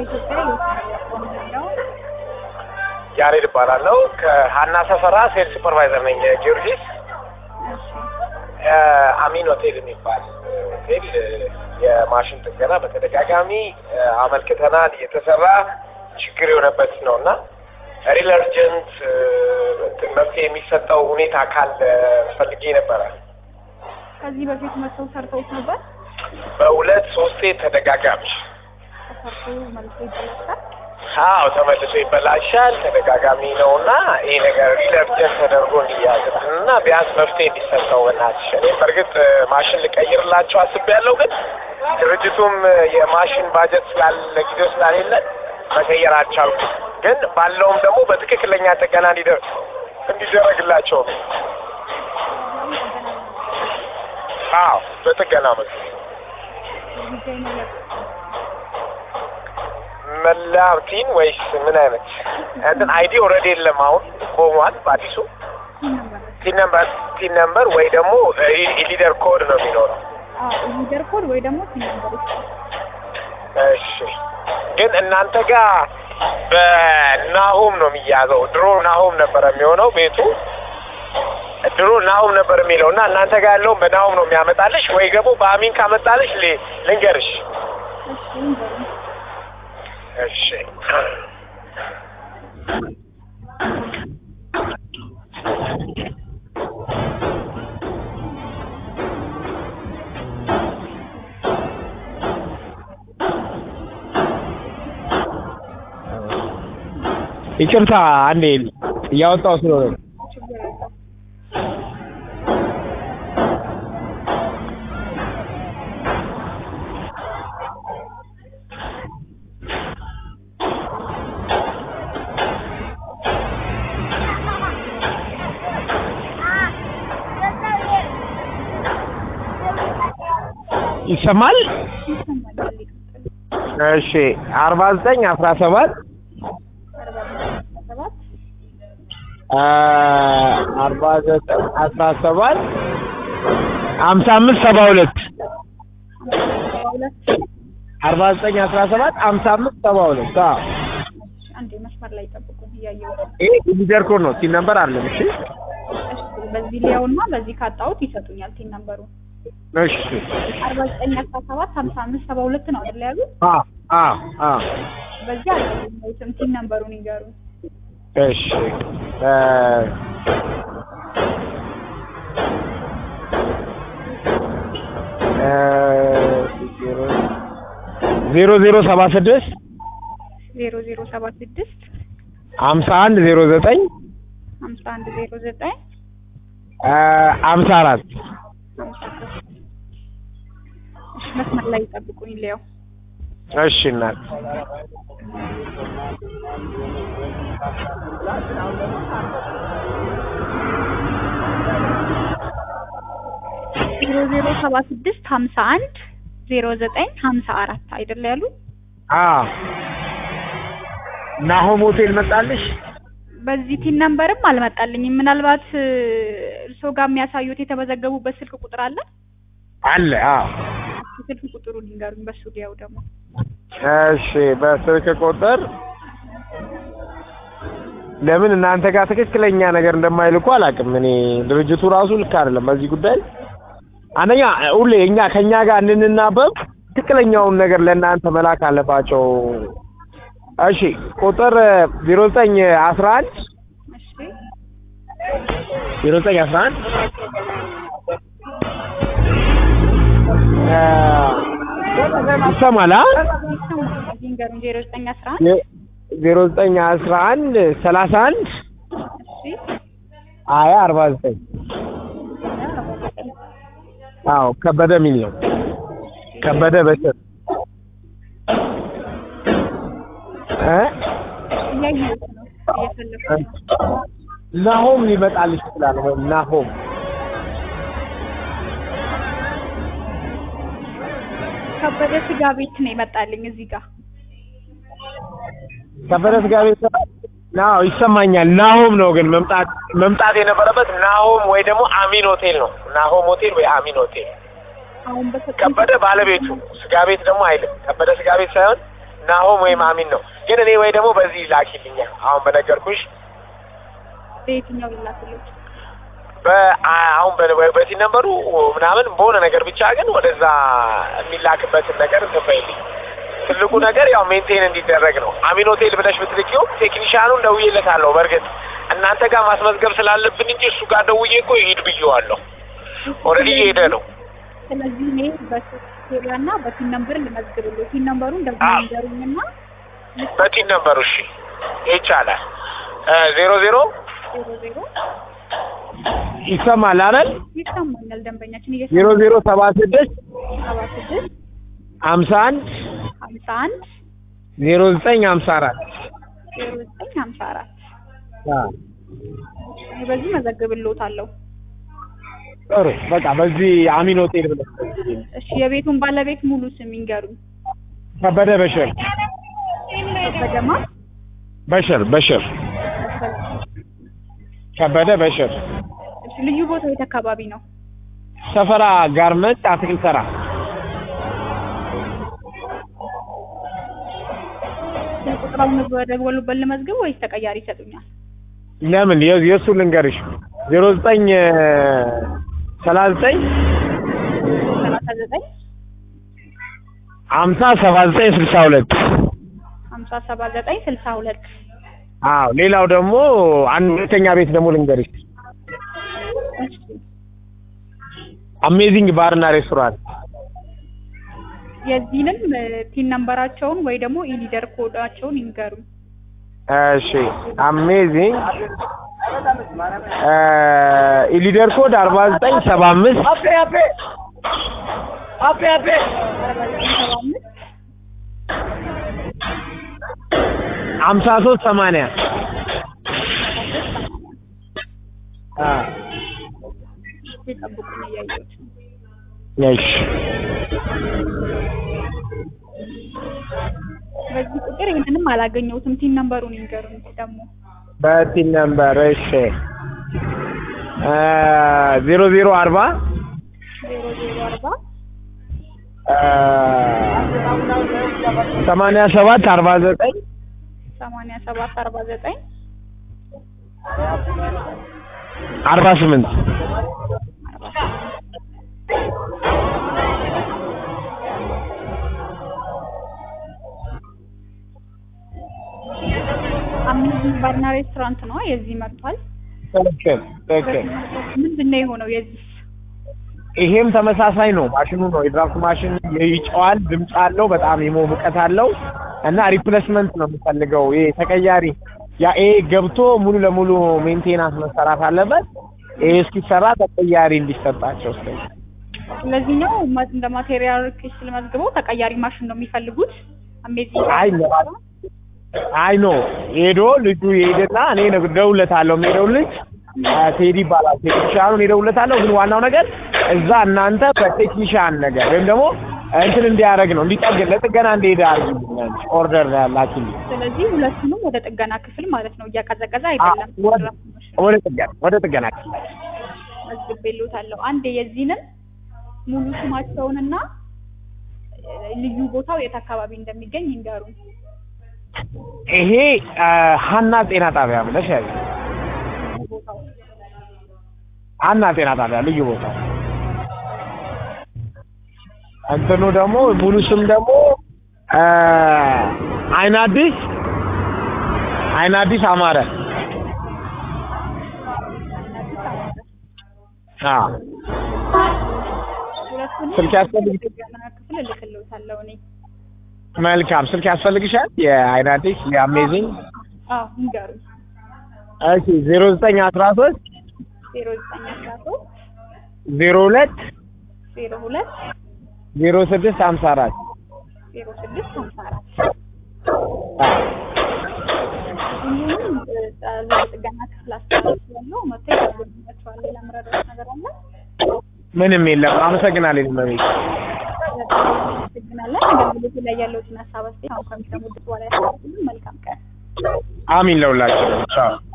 ኢትዮጵያ ነው ያሬድ እባላለሁ ከሃና ሰፈራ ሴልስ ሱፐርቫይዘር ነኝ ጊዮርጊስ አሚን ሆቴል የሚባል ሆቴል የማሽን ጥገና በተደጋጋሚ አመልክተናል የተሰራ ችግር የሆነበት ነውና ሪል አርጀንት መፍትሄ የሚሰጠው ሁኔታ ካለ ፈልጌ ነበር ከዚህ በፊት መጥተው ሰርተውት ነበር በሁለት ሶስቴ ተደጋጋሚ ሰርተው መልሶ ይበላሻል አዎ ተመልሶ ይበላሻል ተደጋጋሚ ነውና ይሄ ነገር ሪል አርጀንት ተደርጎ እንዲያዝና ቢያንስ መፍትሄ እንዲሰጠው እናትሽ እኔ በርግጥ ማሽን ልቀይርላቸው አስቤያለሁ ግን ድርጅቱም የማሽን ባጀት ስላለ ጊዜው ስላሌለ መቀየር አልቻልኩም ግን ባለውም ደግሞ በትክክለኛ ጥገና እንዲደረግላቸው አዎ በጥገና መላምቲን ወይስ ምን አይነት እንትን አይዲ ኦልሬዲ የለም አሁን ቆሟል በአዲሱ ቲን ነምበር ወይ ደግሞ ሊደር ኮድ ነው የሚኖረው ሊደር ኮድ ወይ ደግሞ ቲን ነምበር እሺ ግን እናንተ ጋር በናሆም ነው የሚያዘው ድሮ ናሆም ነበር የሚሆነው ቤቱ ድሮ ናሆም ነበር የሚለውና እናንተ ጋር ያለው በናሆም ነው የሚያመጣልሽ ወይ ደግሞ በአሚን ካመጣልሽ ልንገርሽ እሺ ይቅርታ አንዴ ያወጣው ስለሆነ ይሰማል እሺ 49 17 49 17 55 72 49 17 55 72 አንዴ መስመር ላይ ጠብቁ ይያየው ይሄ ሊደር ኮድ ነው ቲን ነምበር አይደለም እሺ በዚህ ሊያውና በዚህ ካጣውት ይሰጡኛል ቲን ነምበሩ እሺ 49 17 55 72 ነው አይደል ያሉት በዚህ አይደለም ቲን ነምበሩን ይጋሩ እሺ 0076 5109 54 እሺ መስመር ላይ ጠብቁኝ ሊያው እሺ እናት ዜሮ 76 51 09 54 አይደል ያሉ ናሆም ሆቴል መጣልሽ በዚህ ቲን ነምበርም አልመጣልኝም ምናልባት እርሶ ጋር የሚያሳዩት የተመዘገቡበት ስልክ ቁጥር አለ ስልክ ቁጥሩን ይንገሩኝ በሱ ዲያው ደግሞ እሺ በስልክ ቁጥር ለምን እናንተ ጋር ትክክለኛ ነገር እንደማይልኩ አላውቅም እኔ ድርጅቱ ራሱ ልክ አይደለም በዚህ ጉዳይ አንደኛ ሁሌ ከኛ ጋር እንንናበብ ትክክለኛውን ነገር ለእናንተ መላክ አለባቸው እሺ ቁጥር 0911 እሺ 0911 ይሰማል ይንገሩኝ 0911 31 እሺ 49 አዎ ከበደ ሚል ነው ከበደ በሽር ናሆም ሊመጣልሽ ይችላል ወይ ናሆም ከበደ ስጋ ቤት ነው ይመጣልኝ እዚህ ጋር ከበደ ስጋ ቤት ናው ይሰማኛል ናሆም ነው ግን መምጣት የነበረበት ናሆም ወይ ደግሞ አሚን ሆቴል ነው ናሆም ሆቴል ወይ አሚን ሆቴል አሁን ከበደ ባለቤቱ ስጋ ቤት ደግሞ አይደለም ከበደ ስጋ ቤት ሳይሆን ናሆም ወይም አሚን ነው። ግን እኔ ወይ ደግሞ በዚህ ላኪልኛ አሁን በነገርኩሽ በየትኛው ይላክልኝ? አሁን በዚህ ነምበሩ ምናምን በሆነ ነገር ብቻ ግን ወደዛ የሚላክበትን ነገር ተፈይልኝ። ትልቁ ነገር ያው ሜንቴን እንዲደረግ ነው። አሚን ሆቴል ብለሽ ብትልኪው ቴክኒሻኑን ደውዬለታለሁ። በርግጥ እናንተ ጋር ማስመዝገብ ስላለብን እንጂ እሱ ጋር ደውዬ እኮ ይሄድ ብዬዋለሁ። ኦልሬዲ እየሄደ ነው። ስለዚህ እኔ በቴሌና በቲን ነምበር ልመዝግብልኝ። ቲን ነምበሩን ደግሞ ንገሩኝና በቲን ነምበሩ እሺ ይቻላል። 00 ይሰማል አይደል? ይሰማኛል። ደንበኛችን 0076 51 0954 በዚህ መዘግብልዎታለሁ። ጥሩ በቃ በዚህ አሚን ሆቴል ብለሽ። እሺ የቤቱን ባለቤት ሙሉ ስም ይንገሩኝ። ከበደ በሽር። ከበደማ በሽር ከበደ በሽር። እሺ ልዩ ቦታው የት አካባቢ ነው? ሰፈራ ጋርመንት አትክልት ተራ። ቁጥሩን በደወሉበት ልመዝግብ ወይስ ተቀያሪ ይሰጡኛል? ለምን የሱ ልንገርሽ 09 39 50 79 62 አዎ ሌላው ደግሞ አንድ ሁለተኛ ቤት ደግሞ ልንገርሽ አሜዚንግ ባርና ሬስቶራንት። የዚህንም ቲን ነምበራቸውን ወይ ደግሞ ኢሊደር ኮዳቸውን ይንገሩኝ። እሺ አሜዚንግ ኢሊደር ኮድ 4975 አፔ 5380 ይጠብቁኝ እያየሁት። እሺ በዚህ ቁጥር ይሄንንም አላገኘሁትም። ቲን ነምበሩን ይንገሩኝ ደግሞ። በቲን ነምበር እሺ 0040 87 49 48 አሜዚንግ ባርና ሬስቶራንት ነው የዚህ መጥቷል። ትክክል። ምንድነው የሆነው የዚህ? ይሄም ተመሳሳይ ነው። ማሽኑ ነው የድራፍት ማሽን ይጨዋል፣ ድምጽ አለው፣ በጣም ሙቀት አለው እና ሪፕሌስመንት ነው የሚፈልገው። ይሄ ተቀያሪ ያ ኤ ገብቶ ሙሉ ለሙሉ ሜንቴናንስ መሰራት አለበት። ይሄ እስኪሰራ ተቀያሪ እንዲሰጣቸው። ስለዚህ ነው እንደ ማቴሪያል ኬስ ለማዝገበው ተቀያሪ ማሽን ነው የሚፈልጉት። አሜዚንግ አይ ኖ ሄዶ ልጁ ይሄድና እኔ ደውለታለሁ። የሚሄደው ልጅ ቴዲ ይባላል። ቴክኒሻኑን እደውልለታለሁ። ግን ዋናው ነገር እዛ እናንተ በቴክኒሻን ነገር ወይም ደግሞ እንትን እንዲያደርግ ነው እንዲጠገን ለጥገና እንዲሄድ አድርጉልኝ ኦርደር ያላችሁ። ስለዚህ ሁለቱንም ወደ ጥገና ክፍል ማለት ነው። እያቀዘቀዘ አይደለም። ወደ ጥገና ክፍል መዝግቤልዎታለሁ። አንዴ የዚህንም ሙሉ ስማቸውንና ልዩ ቦታው የት አካባቢ እንደሚገኝ ይንገሩኝ። ይሄ ሀና ጤና ጣቢያ ብለሽ ያዥ። ሀና ጤና ጣቢያ ልዩ ቦታው። እንትኑ ደግሞ ሙሉ ስም ደግሞ አይናዲስ አማረ። ስልክ ያስፈልግሻል? መልካም ስልክ ያስፈልግሻል? የአይናዲስ የአሜዚንግ ይንገሩኝ። እሺ 0913 02 0654 ሁሉንም ጥገና ክፍል አስተላልፋለሁ። መጥተው ያገኙኛቸዋል። ሌላ ምረዳት ነገር አለ? ምንም የለም። አመሰግናለሁ። ለማለት አመሰግናለሁ። አገልግሎቱ ላይ ያለውን ሀሳብ አስተያየት አሁን ከሚሰሙት በኋላ ያስተላልፉልኝ። መልካም ቀን። አሚን ለሁላችሁ። ቻው